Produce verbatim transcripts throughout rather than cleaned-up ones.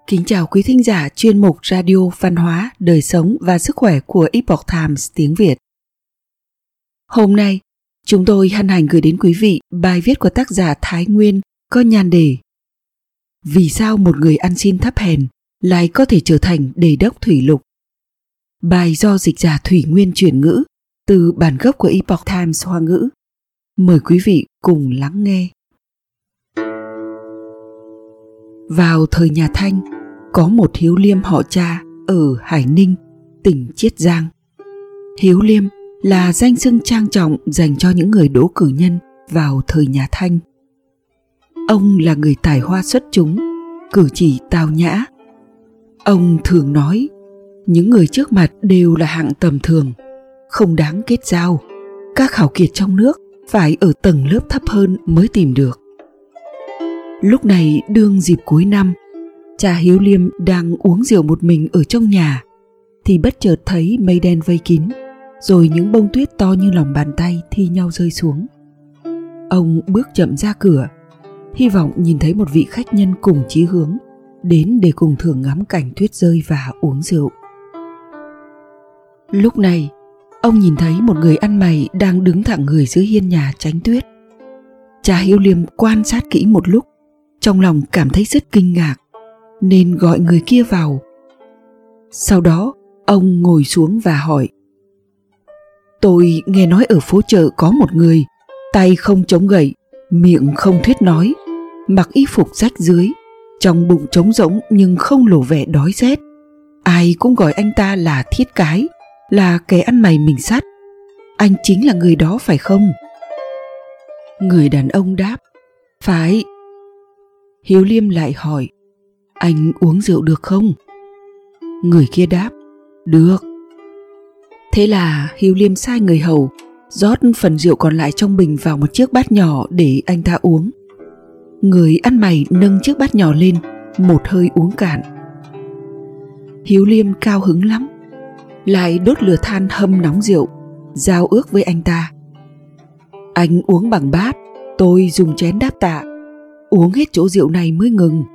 Kính chào quý thính giả chuyên mục Radio Văn hóa, Đời sống và Sức khỏe của Epoch Times tiếng Việt. Hôm nay, chúng tôi hân hạnh gửi đến quý vị bài viết của tác giả Thái Nguyên có nhan đề Vì sao một người ăn xin thấp hèn lại có thể trở thành đề đốc thủy lục? Bài do dịch giả Thủy Nguyên chuyển ngữ từ bản gốc của Epoch Times Hoa ngữ. Mời quý vị cùng lắng nghe. Vào thời nhà Thanh, có một Hiếu Liêm họ Cha ở Hải Ninh, tỉnh Chiết Giang. Hiếu Liêm là danh xưng trang trọng dành cho những người đỗ cử nhân vào thời nhà Thanh. Ông là người tài hoa xuất chúng, cử chỉ tao nhã. Ông thường nói, những người trước mặt đều là hạng tầm thường, không đáng kết giao. Các khảo kiệt trong nước phải ở tầng lớp thấp hơn mới tìm được. Lúc này đương dịp cuối năm, cha Hiếu Liêm đang uống rượu một mình ở trong nhà, thì bất chợt thấy mây đen vây kín, rồi những bông tuyết to như lòng bàn tay thi nhau rơi xuống. Ông bước chậm ra cửa, hy vọng nhìn thấy một vị khách nhân cùng chí hướng đến để cùng thưởng ngắm cảnh tuyết rơi và uống rượu. Lúc này, ông nhìn thấy một người ăn mày đang đứng thẳng người dưới hiên nhà tránh tuyết. Cha Hiếu Liêm quan sát kỹ một lúc, trong lòng cảm thấy rất kinh ngạc, nên gọi người kia vào. Sau đó, ông ngồi xuống và hỏi: Tôi nghe nói ở phố chợ có một người, tay không chống gậy, miệng không thuyết nói, mặc y phục rách rưới, trong bụng trống rỗng nhưng không lộ vẻ đói rét. Ai cũng gọi anh ta là Thiết Cái, là kẻ ăn mày mình sắt. Anh chính là người đó phải không? Người đàn ông đáp: Phải. Hiếu Liêm lại hỏi: Anh uống rượu được không? Người kia đáp: Được. Thế là Hiếu Liêm sai người hầu rót phần rượu còn lại trong bình vào một chiếc bát nhỏ để anh ta uống. Người ăn mày nâng chiếc bát nhỏ lên, một hơi uống cạn. Hiếu Liêm cao hứng lắm, lại đốt lửa than hâm nóng rượu, giao ước với anh ta: Anh uống bằng bát, tôi dùng chén đáp tạ, uống hết chỗ rượu này mới ngừng.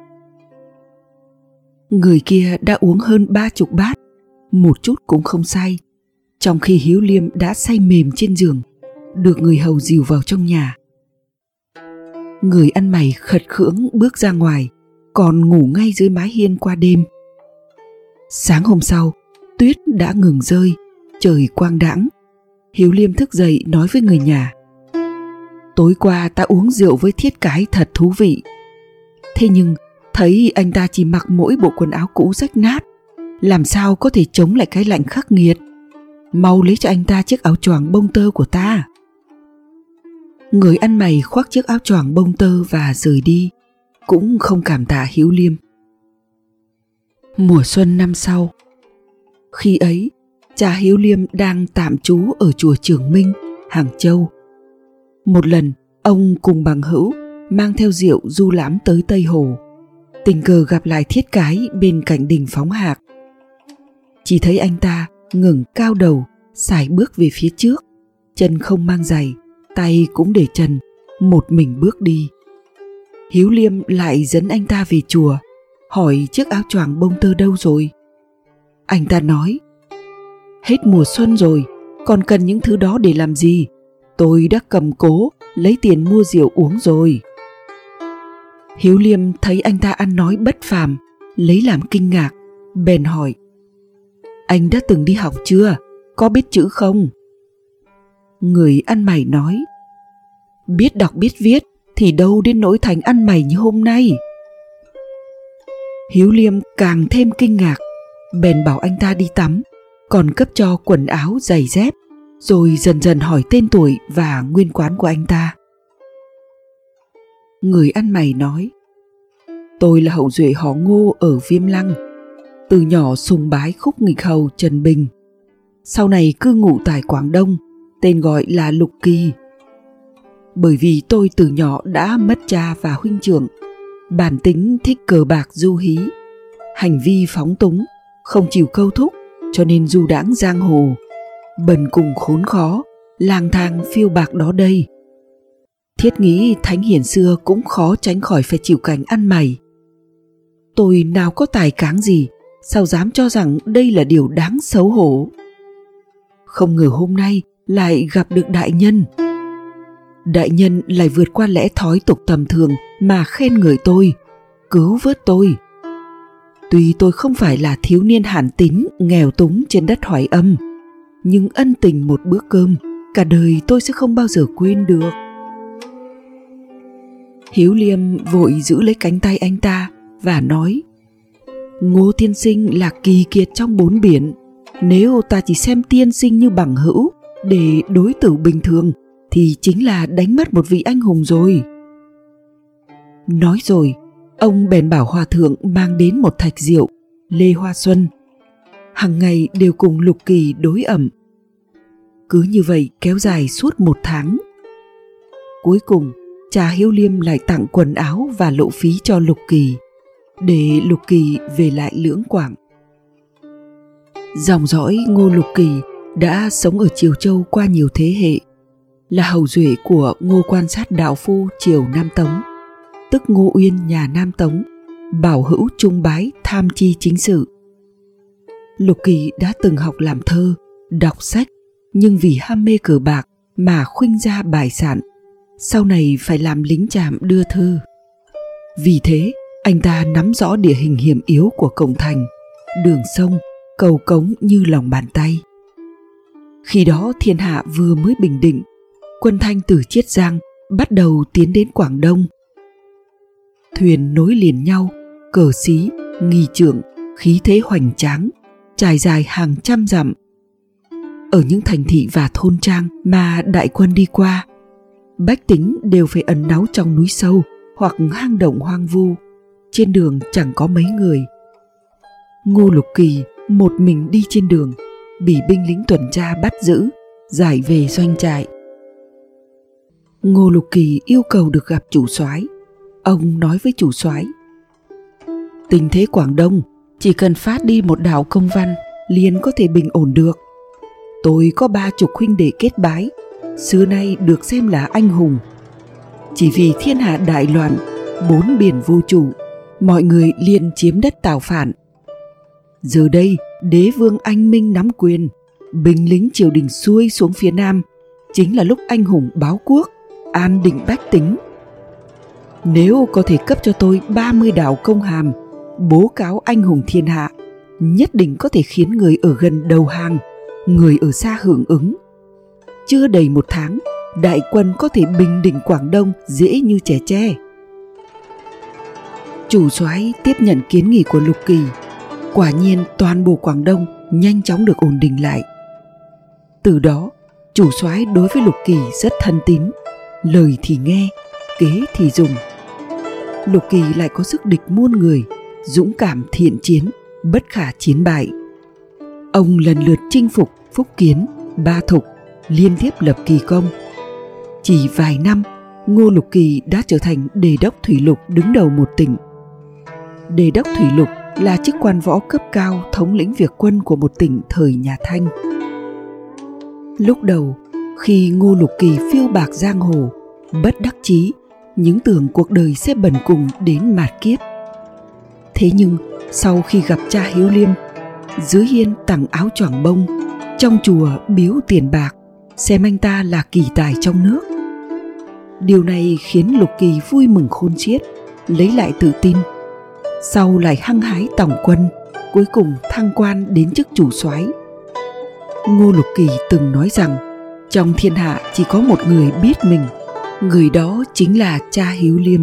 Người kia đã uống hơn ba chục bát, một chút cũng không say, trong khi Hiếu Liêm đã say mềm trên giường, được người hầu dìu vào trong nhà. Người ăn mày khật khưỡng bước ra ngoài, còn ngủ ngay dưới mái hiên qua đêm. Sáng hôm sau, tuyết đã ngừng rơi, trời quang đãng. Hiếu Liêm thức dậy nói với người nhà: Tối qua ta uống rượu với Thiết Cái thật thú vị. Thế nhưng thấy anh ta chỉ mặc mỗi bộ quần áo cũ rách nát, làm sao có thể chống lại cái lạnh khắc nghiệt. Mau lấy cho anh ta chiếc áo choàng bông tơ của ta. Người ăn mày khoác chiếc áo choàng bông tơ và rời đi, cũng không cảm tạ Hiếu Liêm. Mùa xuân năm sau, khi ấy cha Hiếu Liêm đang tạm trú ở chùa Trường Minh, Hàng Châu. Một lần, ông cùng bằng hữu mang theo rượu du lãm tới Tây Hồ, tình cờ gặp lại Thiết Cái bên cạnh đình phóng hạc. Chỉ thấy anh ta ngẩng cao đầu, sải bước về phía trước, chân không mang giày, tay cũng để trần, một mình bước đi. Hiếu Liêm lại dẫn anh ta về chùa, hỏi chiếc áo choàng bông tơ đâu rồi. Anh ta nói: Hết mùa xuân rồi, còn cần những thứ đó để làm gì? Tôi đã cầm cố lấy tiền mua rượu uống rồi. Hiếu Liêm thấy anh ta ăn nói bất phàm, lấy làm kinh ngạc, bèn hỏi: Anh đã từng đi học chưa? Có biết chữ không? Người ăn mày nói: Biết đọc biết viết thì đâu đến nỗi thành ăn mày như hôm nay. Hiếu Liêm càng thêm kinh ngạc, bèn bảo anh ta đi tắm, còn cấp cho quần áo giày dép, rồi dần dần hỏi tên tuổi và nguyên quán của anh ta. Người ăn mày nói: Tôi là hậu duệ họ Ngô ở Viêm Lăng, từ nhỏ sùng bái khúc nghịch hầu Trần Bình, sau này cư ngụ tại Quảng Đông, tên gọi là Lục Kỳ. Bởi vì tôi từ nhỏ đã mất cha và huynh trưởng, bản tính thích cờ bạc du hí, hành vi phóng túng, không chịu câu thúc, cho nên du đãng giang hồ, bần cùng khốn khó, lang thang phiêu bạc đó đây. Thiết nghĩ thánh hiền xưa cũng khó tránh khỏi phải chịu cảnh ăn mày. Tôi nào có tài cán gì, sao dám cho rằng đây là điều đáng xấu hổ. Không ngờ hôm nay lại gặp được đại nhân. Đại nhân lại vượt qua lẽ thói tục tầm thường mà khen ngợi tôi, cứu vớt tôi. Tuy tôi không phải là thiếu niên hàn tín nghèo túng trên đất Hoài Âm, nhưng ân tình một bữa cơm cả đời tôi sẽ không bao giờ quên được. Hiếu Liêm vội giữ lấy cánh tay anh ta và nói: Ngô tiên sinh là kỳ kiệt trong bốn biển. Nếu ta chỉ xem tiên sinh như bằng hữu để đối xử bình thường thì chính là đánh mất một vị anh hùng rồi. Nói rồi, ông bèn bảo hòa thượng mang đến một thạch rượu Lê Hoa Xuân. Hằng ngày đều cùng Lục Kỳ đối ẩm. Cứ như vậy kéo dài suốt một tháng. Cuối cùng, cha Hiếu Liêm lại tặng quần áo và lộ phí cho Lục Kỳ, để Lục Kỳ về lại Lưỡng Quảng. Dòng dõi Ngô Lục Kỳ đã sống ở Triều Châu qua nhiều thế hệ, là hậu duệ của Ngô Quan Sát đạo phu triều Nam Tống, tức Ngô Uyên nhà Nam Tống, bảo hữu trung bái tham chi chính sự. Lục Kỳ đã từng học làm thơ, đọc sách, nhưng vì ham mê cờ bạc mà khuynh ra bài sản, sau này phải làm lính trạm đưa thư. Vì thế, anh ta nắm rõ địa hình hiểm yếu của cổng thành, đường sông, cầu cống như lòng bàn tay. Khi đó thiên hạ vừa mới bình định, quân Thanh từ Chiết Giang bắt đầu tiến đến Quảng Đông. Thuyền nối liền nhau, cờ xí, nghi trượng, khí thế hoành tráng, trải dài hàng trăm dặm. Ở những thành thị và thôn trang mà đại quân đi qua, bách tính đều phải ẩn náu trong núi sâu hoặc hang động hoang vu, trên đường chẳng có mấy người. Ngô Lục Kỳ một mình đi trên đường, bị binh lính tuần tra bắt giữ, giải về doanh trại. Ngô Lục Kỳ yêu cầu được gặp chủ soái. Ông nói với chủ soái: Tình thế Quảng Đông chỉ cần phát đi một đạo công văn liền có thể bình ổn được. Tôi có ba chục huynh đệ kết bái, xưa nay được xem là anh hùng. Chỉ vì thiên hạ đại loạn, bốn biển vô chủ, mọi người liền chiếm đất tạo phản. Giờ đây đế vương anh minh nắm quyền, binh lính triều đình xuôi xuống phía Nam, chính là lúc anh hùng báo quốc, an định bách tính. Nếu có thể cấp cho tôi ba mươi đạo công hàm, bố cáo anh hùng thiên hạ, nhất định có thể khiến người ở gần đầu hàng, người ở xa hưởng ứng. Chưa đầy một tháng, đại quân có thể bình định Quảng Đông dễ như chẻ tre. Chủ soái tiếp nhận kiến nghị của Lục Kỳ. Quả nhiên toàn bộ Quảng Đông nhanh chóng được ổn định lại. Từ đó, chủ soái đối với Lục Kỳ rất thân tín, lời thì nghe, kế thì dùng. Lục Kỳ lại có sức địch muôn người, dũng cảm thiện chiến, bất khả chiến bại. Ông lần lượt chinh phục Phúc Kiến, Ba Thục, liên tiếp lập kỳ công. Chỉ vài năm, Ngô Lục Kỳ đã trở thành đề đốc thủy lục đứng đầu một tỉnh. Đề đốc thủy lục là chức quan võ cấp cao thống lĩnh việc quân của một tỉnh thời nhà Thanh. Lúc đầu, khi Ngô Lục Kỳ phiêu bạc giang hồ, bất đắc chí, những tưởng cuộc đời sẽ bần cùng đến mạt kiếp. Thế nhưng, sau khi gặp cha Hiếu Liêm, dưới hiên tặng áo choàng bông, trong chùa biếu tiền bạc, xem anh ta là kỳ tài trong nước. Điều này khiến Lục Kỳ vui mừng khôn xiết, lấy lại tự tin. Sau lại hăng hái tổng quân, cuối cùng thăng quan đến chức chủ soái. Ngô Lục Kỳ từng nói rằng trong thiên hạ chỉ có một người biết mình, người đó chính là cha Hiếu Liêm.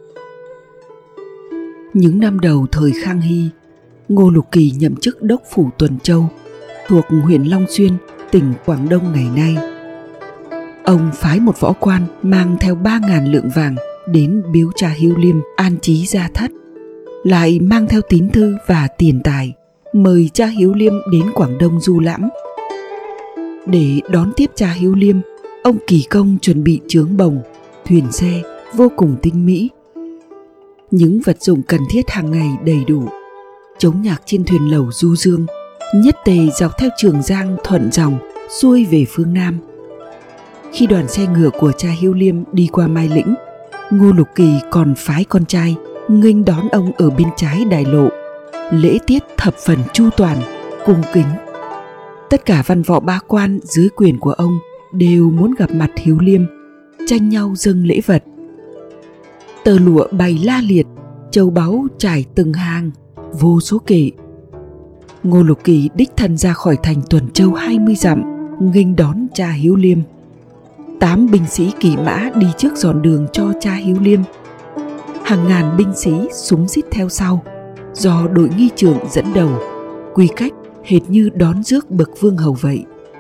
Những năm đầu thời Khang Hy, Ngô Lục Kỳ nhậm chức đốc phủ Tuần Châu, thuộc huyện Long Xuyên, tỉnh Quảng Đông ngày nay. Ông phái một võ quan mang theo ba ngàn lượng vàng đến biếu cha Hiếu Liêm an trí gia thất, lại mang theo tín thư và tiền tài mời cha Hiếu Liêm đến Quảng Đông du lãm. Để đón tiếp cha Hiếu Liêm, ông kỳ công chuẩn bị chướng bồng, thuyền xe vô cùng tinh mỹ. Những vật dụng cần thiết hàng ngày đầy đủ. Chống nhạc trên thuyền lẩu du dương, nhất tề dọc theo Trường Giang thuận dòng xuôi về phương Nam. Khi đoàn xe ngựa của cha Hiếu Liêm đi qua Mai Lĩnh, Ngô Lục Kỳ còn phái con trai nghênh đón ông ở bên trái đại lộ. Lễ tiết thập phần chu toàn, cung kính. Tất cả văn võ bá quan dưới quyền của ông đều muốn gặp mặt Hiếu Liêm, tranh nhau dâng lễ vật. Tờ lụa bày la liệt, châu báu trải từng hàng, vô số kể. Ngô Lục Kỳ đích thân ra khỏi thành Tuần Châu hai mươi dặm, nghênh đón cha Hiếu Liêm. Tám binh sĩ kỵ mã đi trước dọn đường cho cha Hiếu Liêm. Hàng ngàn binh sĩ súng rít theo sau, do đội nghi trưởng dẫn đầu, quy cách hệt như đón rước bậc vương hầu vậy.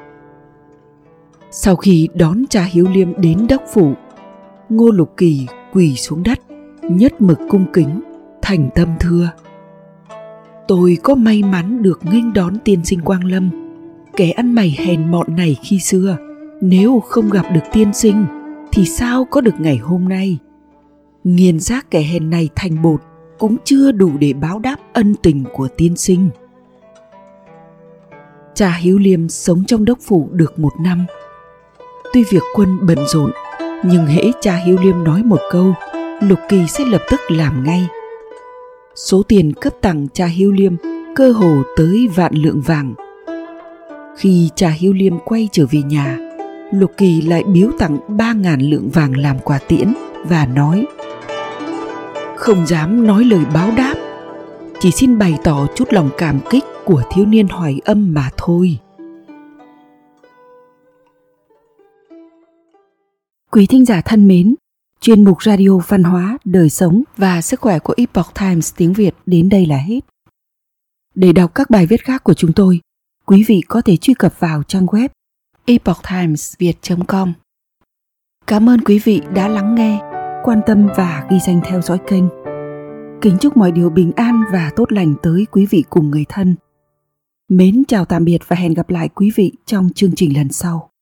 Sau khi đón cha Hiếu Liêm đến đốc phủ, Ngô Lục Kỳ quỳ xuống đất, nhất mực cung kính, thành tâm thưa: tôi có may mắn được nghênh đón tiên sinh Quang Lâm, kẻ ăn mày hèn mọn này khi xưa. Nếu không gặp được tiên sinh thì sao có được ngày hôm nay. Nghiền xác kẻ hèn này thành bột cũng chưa đủ để báo đáp ân tình của tiên sinh. Cha Hiếu Liêm sống trong đốc phủ được một năm. Tuy việc quân bận rộn, nhưng hễ cha Hiếu Liêm nói một câu, Lục Kỳ sẽ lập tức làm ngay. Số tiền cấp tặng cha Hiếu Liêm cơ hồ tới vạn lượng vàng. Khi cha Hiếu Liêm quay trở về nhà, Lục Kỳ lại biếu tặng ba ngàn lượng vàng làm quà tiễn và nói: không dám nói lời báo đáp, chỉ xin bày tỏ chút lòng cảm kích của thiếu niên Hoài Âm mà thôi. Quý thính giả thân mến, chuyên mục radio văn hóa, đời sống và sức khỏe của Epoch Times tiếng Việt đến đây là hết. Để đọc các bài viết khác của chúng tôi, quý vị có thể truy cập vào trang web epoch times viet chấm com. Cảm ơn quý vị đã lắng nghe, quan tâm và ghi danh theo dõi kênh. Kính chúc mọi điều bình an và tốt lành tới quý vị cùng người thân. Mến chào tạm biệt và hẹn gặp lại quý vị trong chương trình lần sau.